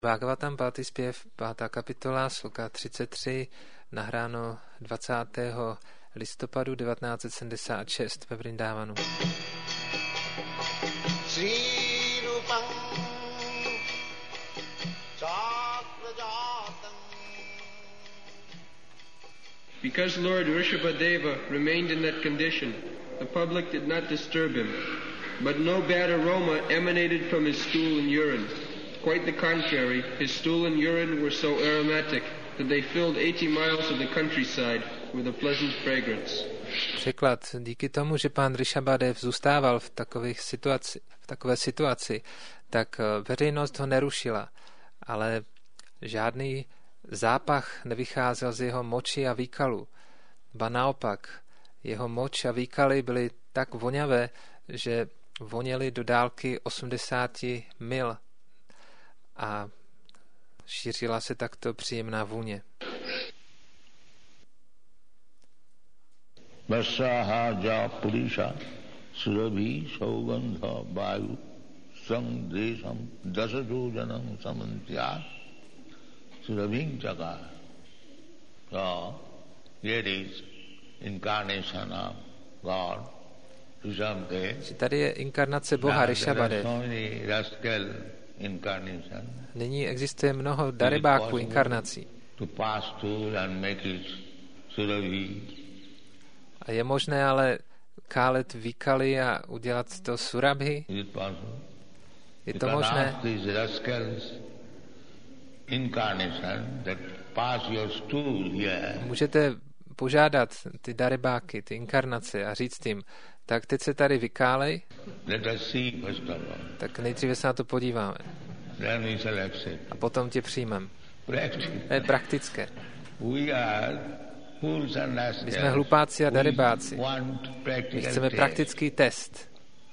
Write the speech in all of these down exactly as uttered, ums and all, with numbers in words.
Bhagavatam, pátý zpěv, pátá kapitola, sloka třicet tři, nahráno dvacátého listopadu devatenáct set sedmdesát šest ve Vrindávanu. Because Lord Rishabhadeva remained in that condition, the public did not disturb him, but no bad aroma emanated from his stool and urine. Quite the contrary, his stool and urine were so aromatic that they filled eighty miles of the countryside with a pleasant fragrance. Překlad. Díky tomu, že pán Rishabhadev zůstával v, takových situaci, v takové situaci, tak veřejnost ho nerušila, ale žádný zápach nevycházel z jeho moči a výkalu. Ba naopak, jeho moč a výkaly byly tak voňavé, že voněly do dálky osmdesáti mil a šířila se takto příjemná vůně. Vasahaja purisha surabhi saugandha vayu sangdesam dasajojanam samantya surabhing chaka. So, here is incarnation of God, Rishabhadev. Tady je inkarnace Boha Rishabhadev. Nyní existuje mnoho darebáků inkarnací. A je možné ale kálet výkaly a udělat to surabhi? Je to možné? Můžete požádat ty darebáky, ty inkarnace a říct jim, tak teď se tady vykálej, tak nejdříve se na to podíváme. A potom tě přijmem. To je praktické. My jsme hlupáci a darebáci. My chceme praktický test.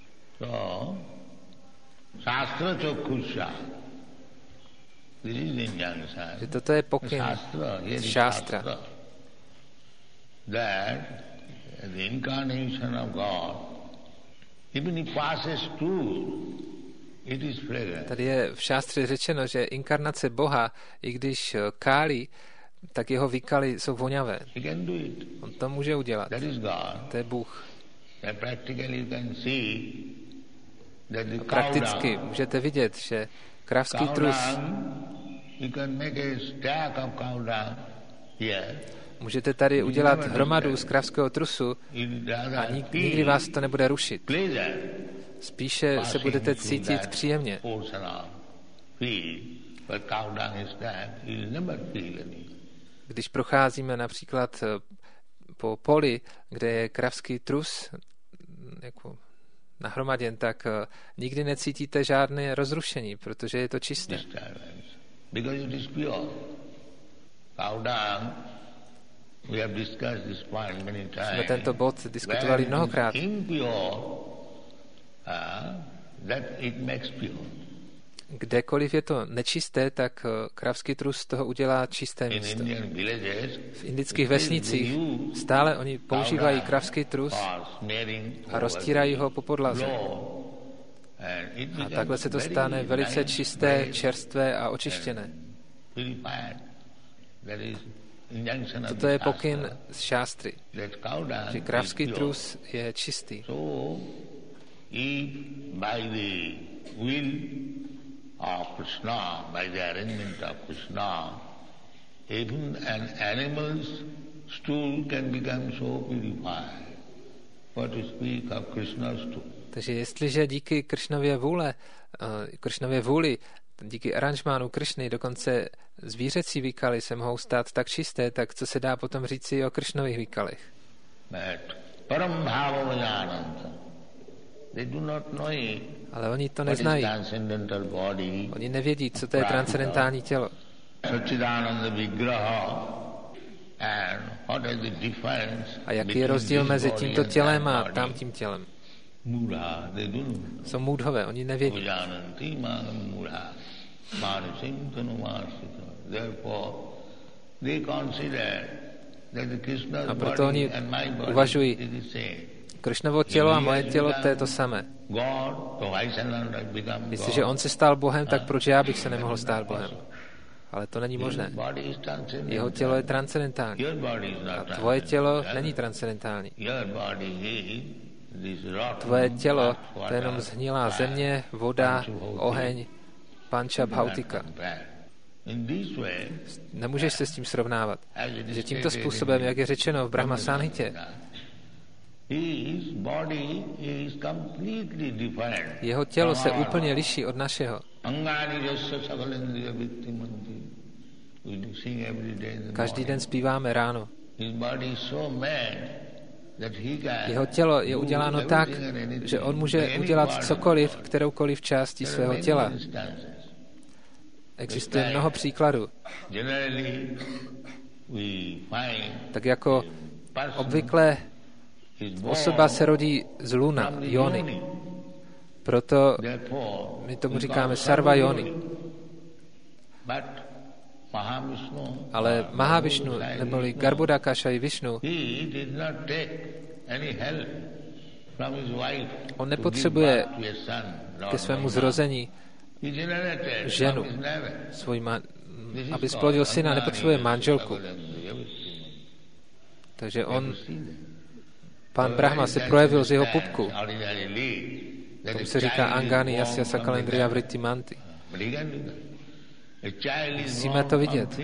Že toto je pokyn z šástra. That the incarnation of God, even he passes through, it is fragrant. Tady je v šástře řečeno, že inkarnace Boha, i když kálí, tak jeho výkaly jsou voňavé. He can do it. On to může udělat. That is God. To je Bůh. And practically you can see that the prakticky můžete vidět, že kravský trus, you can make a stack of cow dung here. Můžete tady udělat hromadu z kravského trusu a nikdy vás to nebude rušit. Spíše se budete cítit příjemně. Když procházíme například po poli, kde je kravský trus jako nahromaděn, tak nikdy necítíte žádné rozrušení, protože je to čisté. Jsme tento bod diskutovali mnohokrát. Kdekoliv je to nečisté, tak kravský trus z toho udělá čisté místo. V indických vesnicích stále oni používají kravský trus a roztírají ho po podlaze. A takhle se to stane velice čisté, čerstvé a očištěné. Toto je pokyn z šástry, že kravský trus je čistý. Takže jestliže díky Kršnově vůle, Kršnově vůli, díky aranžmánu Kršny, dokonce zvířecí výkaly se mohou stát tak čisté, tak co se dá potom říci o Kršnových výkalech? Ale oni to neznají. Oni nevědí, co to je transcendentální tělo. A jaký je rozdíl mezi tímto tělem a tamtím tělem? Jsou můdhové, oni nevědí. A proto oni uvažují, Kršnovo tělo a moje tělo, to je to samé. Jestliže on se stal Bohem, tak proč já bych se nemohl stát Bohem? Ale to není možné. Jeho tělo je transcendentální. A tvoje tělo není transcendentální. Tvoje tělo, to je jenom zhnilá země, voda, oheň, panča bhautika. Nemůžeš se s tím srovnávat. Že tímto způsobem, jak je řečeno v Brahma Sanhitě, jeho tělo se úplně liší od našeho. Každý den zpíváme ráno. Jeho tělo je uděláno tak, že on může udělat cokoliv, kteroukoliv části svého těla. Existuje mnoho příkladů. Tak jako obvykle osoba se rodí z luna, jony. Proto my tomu říkáme sarva jony. Ale Mahavišnu, neboli Garbhodakashayi Višnu, on nepotřebuje ke svému zrození ženu, svůj man, aby splodil syna, nepotřebuje manželku. Takže on, pán Brahma, se projevil z jeho pupku. Tomu se říká Angani Yasya Sakalendriya Vritti Manti. Musíme to vidět.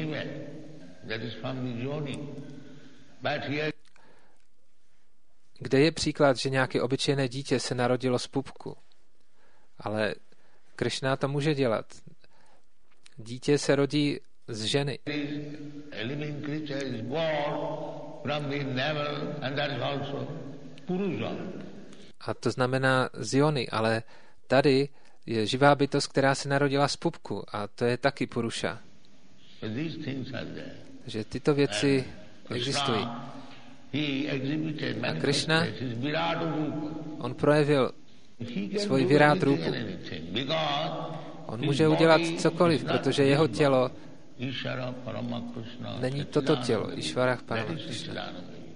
Kde je příklad, že nějaké obyčejné dítě se narodilo z pupku? Ale Krishna to může dělat. Dítě se rodí z ženy. A to znamená z jony, ale tady je živá bytost, která se narodila z pupku a to je taky Purusha. Že tyto věci existují. A Krishna, on projevil svůj Virát Rúpu. On může udělat cokoliv, protože jeho tělo není toto tělo, Išvarah Parama Krishna.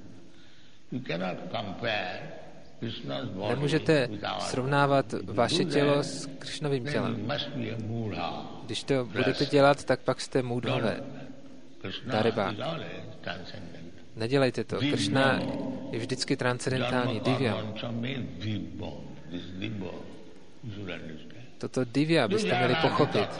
Nemůžete srovnávat vaše tělo s Krishnovým tělem. Když to budete dělat, tak pak jste můdhové. Daribák. Nedělejte to. Krishna je vždycky transcendentální, divya. Toto divya byste měli pochopit.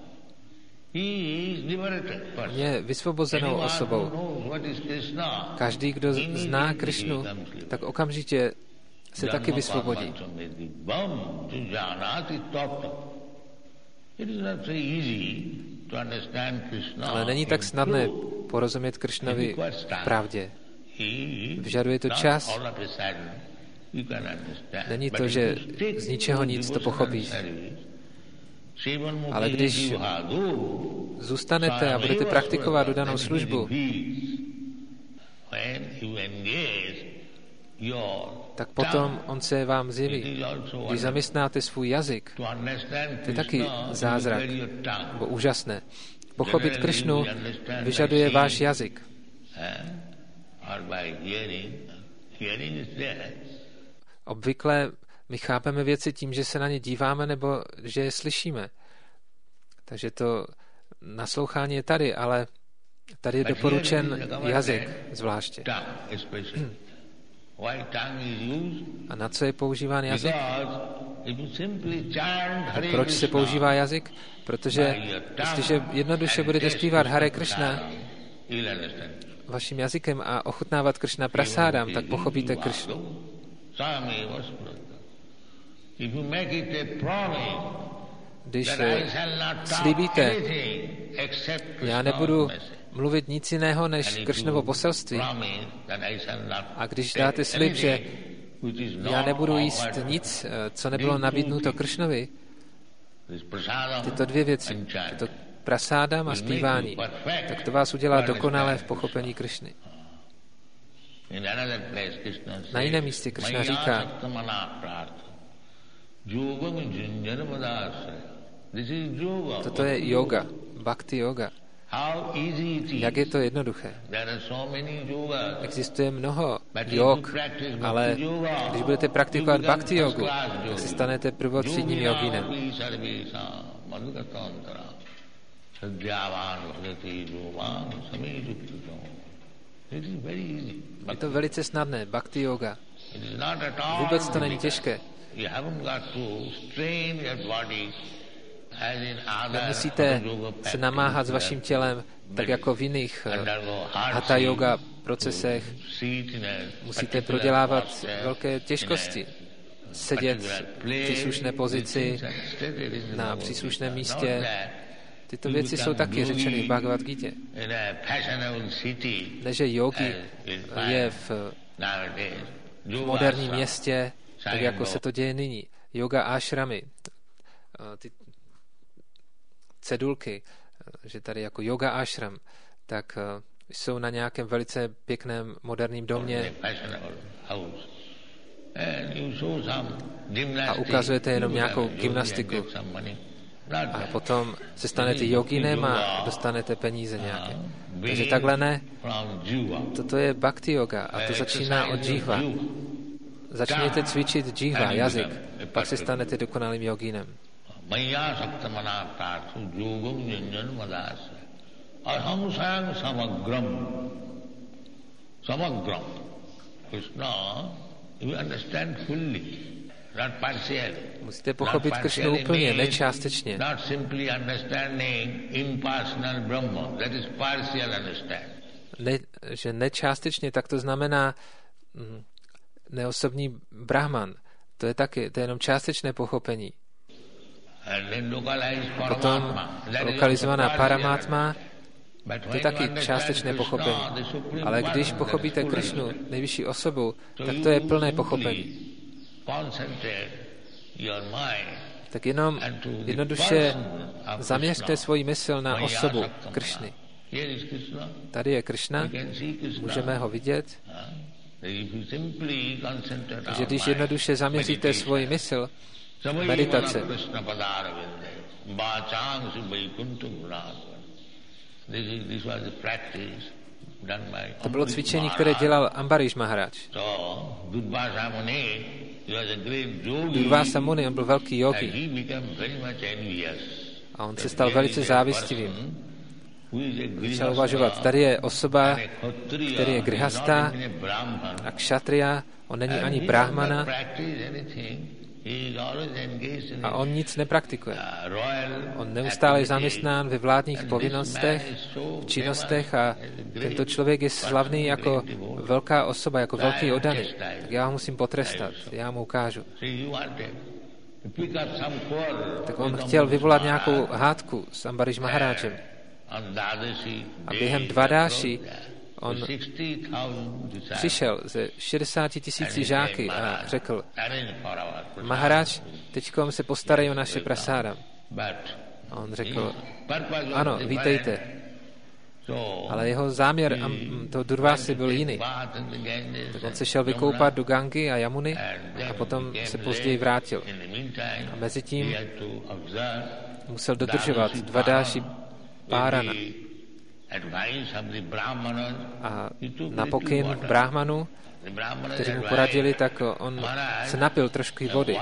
Je vysvobozenou osobou. Každý, kdo zná Krishnu, tak okamžitě se taky vysvobodí. Ale není tak snadné porozumět Krishnovi v pravdě. Vyžaduje to čas. Není to, že z ničeho nic to pochopíš. Ale když zůstanete a budete praktikovat dodanou službu, tak potom on se vám zjeví. Když zaměstnáte svůj jazyk, to je taky zázrak, nebo úžasné. Pochopit Krishnu vyžaduje váš jazyk. Obvykle my chápeme věci tím, že se na ně díváme nebo že je slyšíme. Takže to naslouchání je tady, ale tady je doporučen jazyk zvláště. A na co je používán jazyk? A proč se používá jazyk? Protože jestliže jednoduše budete zpívat Hare Krishna vaším jazykem a ochutnávat Krishna prasádam, tak pochopíte Krishnu. Když slíbíte, já nebudu mluvit nic jiného než Krishnovo poselství, a když dáte slib, že já nebudu jíst nic, co nebylo nabídnuto Krishnovi, tyto dvě věci, tyto prasádam a zpívání, tak to vás udělá dokonalé v pochopení Krishny. Na jiném místě Krishna říká, toto je yoga, bhakti yoga. Jak je to jednoduché. Existuje mnoho jog, ale když budete praktikovat bhakti jogu, tak se stanete prvotřídním joginem. Je to velice snadné, bhakti yoga. Vůbec to není těžké. Nemusíte se namáhat s vaším tělem, tak jako v jiných hatha yoga procesech. Musíte prodělávat velké těžkosti. Sedět v příslušné pozici, na příslušném místě. Tyto věci jsou taky řečeny v Bhagavad Gita. Ne, že yogi je v, v moderním městě, tak jako se to děje nyní. Yoga ashramy, ty cedulky, že tady jako yoga ashram, tak jsou na nějakém velice pěkném moderním domě a ukazujete jenom nějakou gymnastiku. A potom se stanete joginem a dostanete peníze nějaké. Takže takhle ne. Toto je bhakti yoga a to začíná od džihva. Začněte cvičit džihva, jazyk, pak se stanete dokonalým joginem. Aham sayang samagram. Samagram. Krishna, you understand fully, not partially. Musíte pochopit Krishnu úplně, ne částečně. Not simply understanding impersonal Brahma, that is partial understanding. Ne, že nečástečně, tak to znamená mm, neosobní Brahman. To je taky, to je jenom částečné pochopení. Potom lokalizovaná Paramatma, to je taky částečné pochopení. Ale když pochopíte Krishnu, nejvyšší osobu, tak to je plné pochopení. Tak jenom jednoduše zaměřte svoji mysl na osobu Krishny. Tady je Krishna, můžeme ho vidět. Takže když jednoduše zaměříte svoji mysl, meditace, to bylo cvičení, které dělal Ambarish Maharaj. Durvasa Muni, on byl velký yogi. A on se stal velice závistivým. Začal uvažovat, tady je osoba, který je grihasta a kšatriya, on není ani brahmana a on nic nepraktikuje. On neustále je zaměstnán ve vládních povinnostech, v činnostech a tento člověk je slavný jako velká osoba, jako velký oddaný. Tak já ho musím potrestat, já mu ukážu. Tak on chtěl vyvolat nějakou hádku s Ambarish Maharajem. A během Dvadáši on přišel ze šedesáti tisíci žáky a řekl, Maharaj, teďkom se postarají o naše prasáda. A on řekl, ano, vítejte. Ale jeho záměr toho Durvásy byl jiný. Tak on se šel vykoupat do Gangy a Jamuny a potom se později vrátil. A mezi tím musel dodržovat Dvadáši Párana. A na pokyn Brahmanu, kteří mu poradili, tak on se napil trošku vody.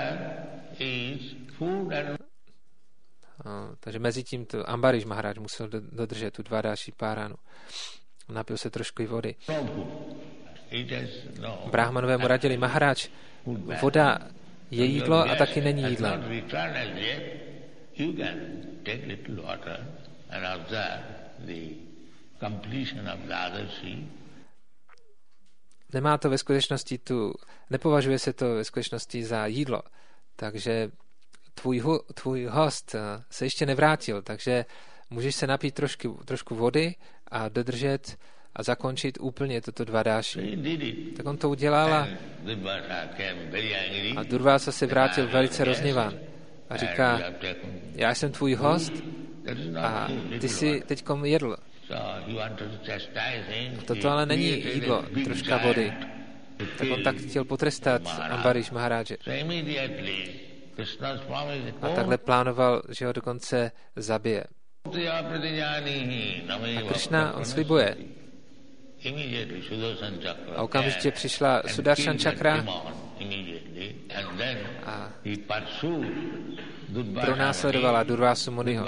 A, takže mezi tím to Ambarish Maharaj musel dodržet tu Dvadáši Páranu. Napil se trošku vody. Brahmanové mu radili, Maharaj, voda je jídlo a taky není jídlem. Nemá to ve skutečnosti tu, nepovažuje se to ve skutečnosti za jídlo, takže tvůj, hu, tvůj host se ještě nevrátil, takže můžeš se napít trošku, trošku vody a dodržet a zakončit úplně toto Dvadáši. Tak on to udělal a, a Durvása se vrátil velice rozněván a říká, já jsem tvůj host a ty jsi teďkom jedl. Toto ale není jídlo, troška vody. Tak on tak chtěl potrestat Ambarish Maharaje. A takhle plánoval, že ho dokonce zabije. A Krishna, on slibuje. A okamžitě přišla Sudarshan čakra a pronásledovala Durvásu Muniho.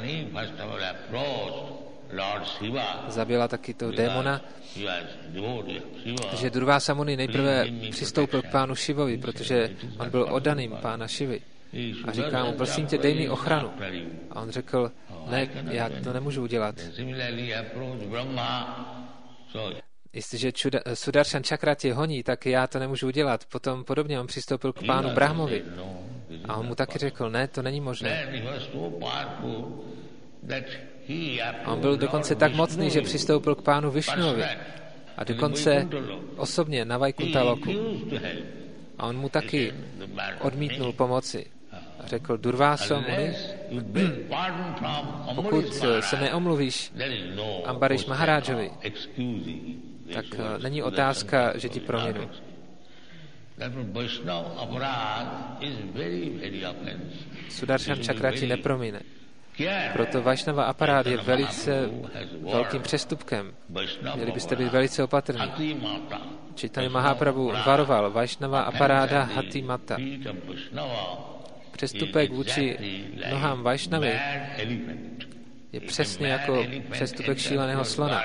Zabila taky toho démona. Takže Durvása Muni nejprve přistoupil k pánu Šivovi, protože on byl oddaným pána Šivy. A říká mu, prosím tě, dej mi ochranu. A on řekl, ne, já to nemůžu udělat. Jestliže Sudarshan čakra tě honí, tak já to nemůžu udělat. Potom podobně on přistoupil k pánu Brahmovi. A on mu taky řekl, ne, to není možné. A on byl dokonce tak mocný, že přistoupil k pánu Višnuovi. A dokonce osobně na Vajkuntaloku. A on mu taky odmítnul pomoci. A řekl, Durváso Muni, pokud se neomluvíš Ambariš Maharájovi, tak není otázka, že ti prominu. Sudarshan čakra ti nepromine. Proto Vaishnava aparát je velice velkým přestupkem. Měli byste být velice opatrní. Chaitanya Mahaprabhu varoval Vaishnava aparáda hati mata. Přestupek vůči nohám Vaishnavy je přesně jako přestupek šíleného slona.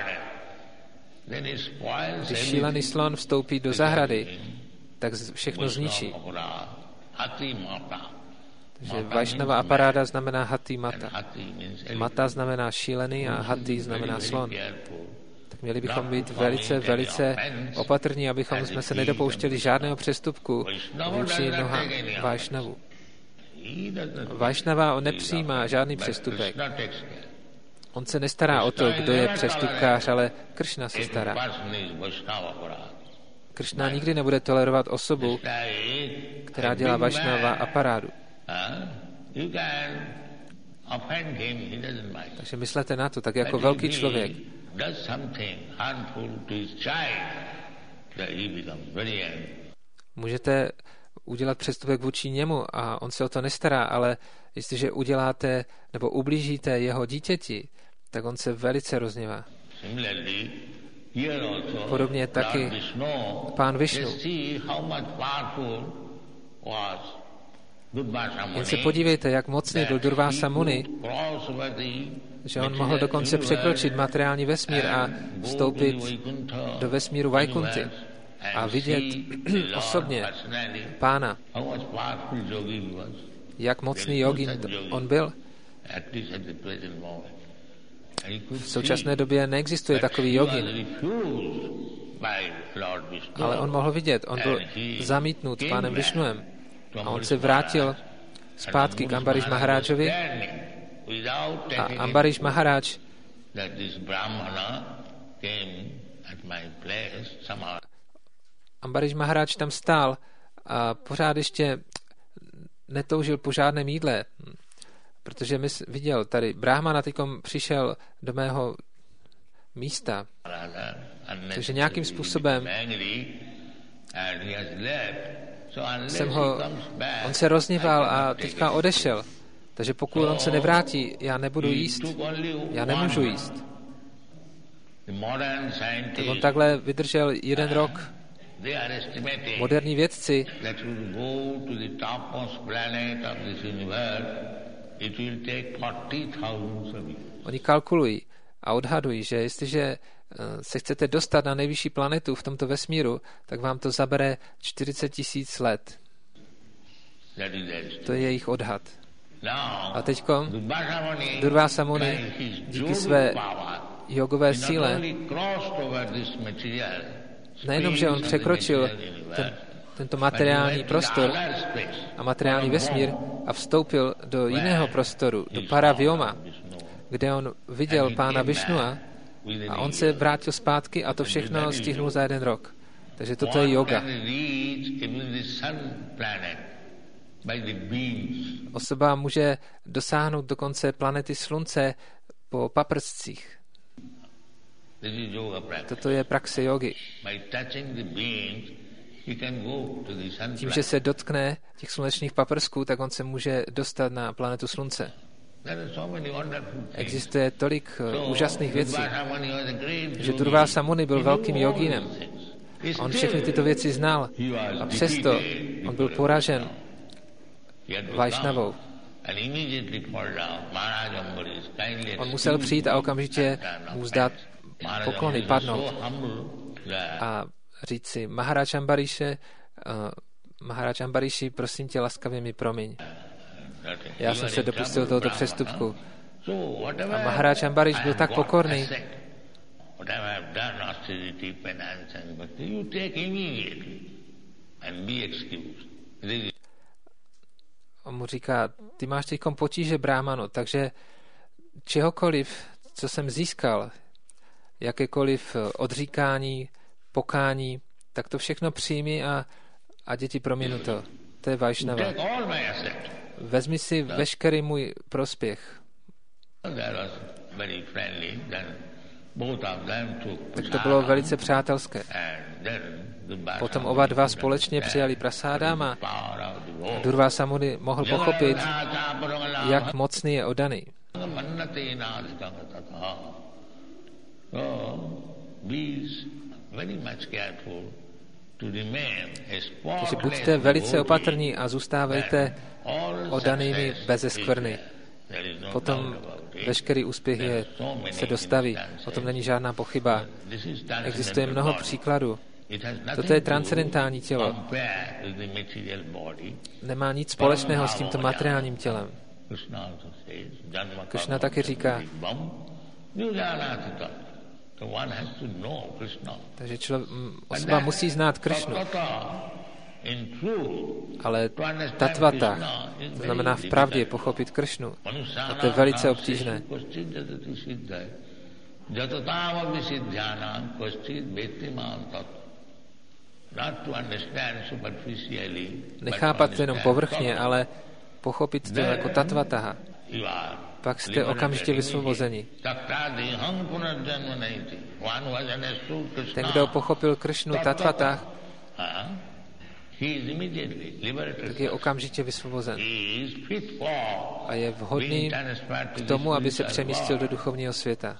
Když šílený slon vstoupí do zahrady, tak všechno zničí. Takže Vaishnava aparáda znamená hati mata. Mata znamená šílený a hati znamená slon. Tak měli bychom být velice, velice opatrní, abychom jsme se nedopouštěli žádného přestupku vůči nohám Vaishnavu. Vaishnava on nepřijímá žádný přestupek. On se nestará o to, kdo je přestupkář, ale Krishna se stará. Krishna nikdy nebude tolerovat osobu, která dělá Vaishnava aparádu. Takže myslete na to, tak jako velký člověk. Můžete udělat přestupek vůči němu a on se o to nestará, ale jestliže uděláte nebo ublížíte jeho dítěti, tak on se velice rozněvá. Podobně taky pán Višnu. Jen se podívejte, jak mocný byl Durvása Muni, že on mohl dokonce překročit materiální vesmír a vstoupit do vesmíru Vajkunty a vidět osobně pána, jak mocný jogin on byl. V současné době neexistuje takový jogin, ale on mohl vidět, on byl zamítnut pánem Višnuem a on se vrátil zpátky k Ambariš Maharájovi a Ambariš Maharáj Ambariš Maharáj tam stál a pořád ještě netoužil po žádném jídle, protože mi viděl, tady Brahmana tykom přišel do mého místa. Takže nějakým způsobem jsem ho, on se rozněval a teďka odešel. Takže pokud on se nevrátí, já nebudu jíst. Já nemůžu jíst. Tak on takhle vydržel jeden rok. Moderní vědci oni kalkulují a odhadují, že jestliže se chcete dostat na nejvyšší planetu v tomto vesmíru, tak vám to zabere čtyřicet tisíc let. To je jejich odhad. A teďko Durvása Muni díky své jogové síle nejenom, že on překročil ten, tento materiální prostor a materiální vesmír a vstoupil do jiného prostoru, do Paravyoma, kde on viděl pána Višnua a on se vrátil zpátky a to všechno stihnul za jeden rok. Takže toto je yoga. Osoba může dosáhnout dokonce planety Slunce po paprscích. Toto je praxe jogy. Tím, že se dotkne těch slunečních paprsků, tak on se může dostat na planetu Slunce. Existuje tolik úžasných věcí, že Durvasa Muni byl velkým jogínem. On všechny tyto věci znal a přesto on byl poražen Vajšnavou. On musel přijít a okamžitě mu vzdát poklony, padnout a říct si, Maharaj Ambariše, uh, Maharaj Ambariši, prosím tě, laskavě mi promiň. Já jsem se dopustil tohoto přestupku. A Maharaj Ambariš byl tak pokorný, on mu říká, ty máš teďkom potíže, brámano, takže čehokoliv, co jsem získal, jakékoliv odříkání, pokání, tak to všechno přijmi a, a děti prominu to. To je Vajšnava. Vezmi si veškerý můj prospěch. Tak to bylo velice přátelské. Potom oba dva společně přijali prasádám a Durvasa Muni mohl pochopit, jak mocný je oddaný. Takže buďte velice opatrní a zůstávejte oddanými beze skvrny. Potom veškerý úspěch je, se dostaví. O tom není žádná pochyba. Existuje mnoho příkladů. Toto je transcendentální tělo. Nemá nic společného s tímto materiálním tělem. Krishna taky říká, takže člověk, osoba musí znát Krishnu. Ale tatvata, to znamená v pravdě pochopit Krishnu, a to je velice obtížné. Nechápat to jenom povrchně, ale pochopit to jako tatvataha. Pak jste okamžitě vysvobozeni. Ten, kdo pochopil Krishnu tatvatah, tak je okamžitě vysvobozen. A je vhodný k tomu, aby se přemístil do duchovního světa.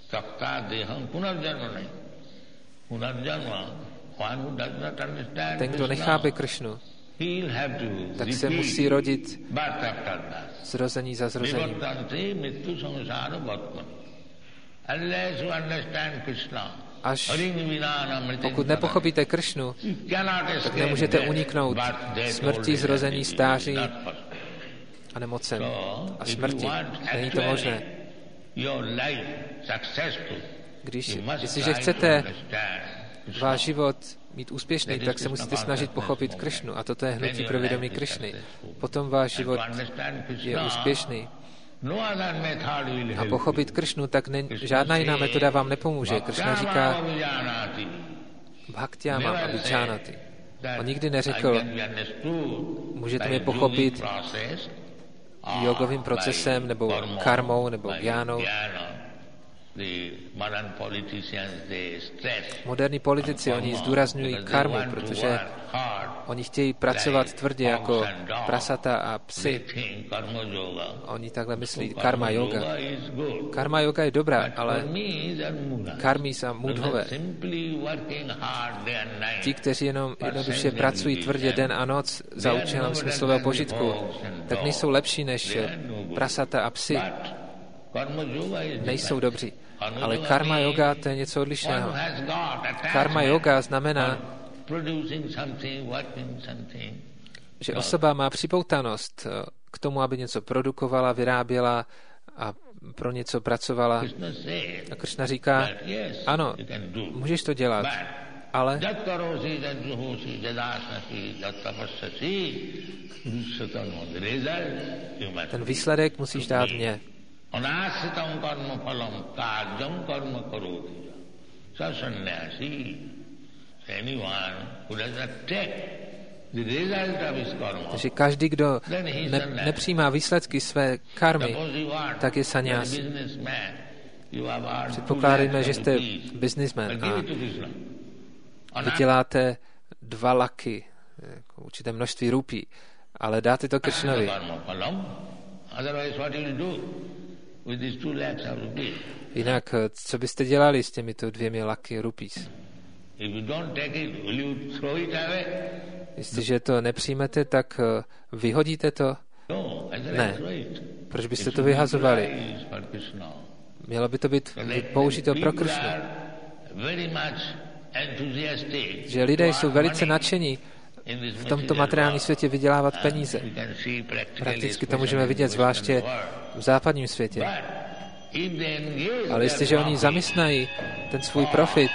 Ten, kdo nechápe Krishnu, tak se musí rodit zrození za zrozením. Až pokud nepochopíte Krishnu, tak nemůžete uniknout smrti, zrození, stáří a nemocem a smrti. Není to možné. Když, jestliže chcete váš život mít úspěšný, tak se musíte snažit pochopit Krishnu. A toto je hnutí pro vědomí Krishny. Potom váš život je úspěšný. A pochopit Krishnu, tak ne, žádná jiná metoda vám nepomůže. Krishna říká bhaktyamam abhijanati. On nikdy neřekl, můžete mě pochopit jogovým procesem, nebo karmou, nebo gyánou. Moderní politici, oni zdůrazňují karmu, protože oni chtějí pracovat tvrdě jako prasata a psy. Oni takhle myslí karma yoga. Karma yoga je dobrá, ale karmis a mudhové, ti, kteří jenom jednoduše pracují tvrdě den a noc za účelem smyslového požitku, tak nejsou lepší než prasata a psy. Nejsou dobří. Ale karma yoga, to je něco odlišného. Karma yoga znamená, že osoba má připoutanost k tomu, aby něco produkovala, vyráběla a pro něco pracovala. A Krishna říká, ano, můžeš to dělat, ale ten výsledek musíš dát mně. Anásritam karma phalam káryam karma karoti. Sa sannyasi, anyone who does not take the result of his karma. Takže každý, kdo ne, nepřijímá výsledky své karmy, tak je sannyasi. Předpokládejme, že jste businessman a vyděláte dva laky, určité množství rupí, ale dáte to Krishnovi. with these two lakhs of rupees? Jinak, co byste dělali s těmito dvěmi laky rupees? If you don't take it, will you throw it away? Jestliže to nepřijmete, tak vyhodíte to? No, ne. Proč byste to vyhazovali? Mělo by to být použito pro Kršnu. Že lidé jsou velice nadšení v tomto materiálním světě vydělávat peníze. Prakticky to můžeme vidět zvláště v západním světě. Ale jestliže oni zaměstnají ten svůj profit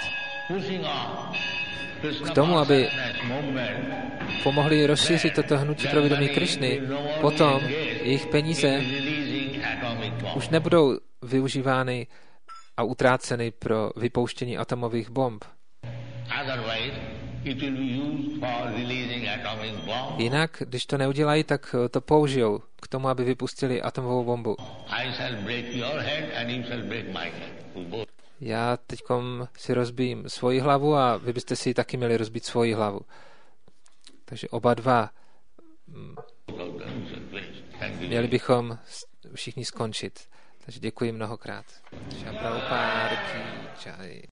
k tomu, aby pomohli rozšířit toto hnutí pro vědomí Krišny, potom jejich peníze už nebudou využívány a utráceny pro vypouštění atomových bomb. Jinak, když to neudělají, tak to použijou k tomu, aby vypustili atomovou bombu. Já teďkom si rozbijím svoji hlavu a vy byste si taky měli rozbít svoji hlavu. Takže oba dva měli bychom všichni skončit. Takže děkuji mnohokrát.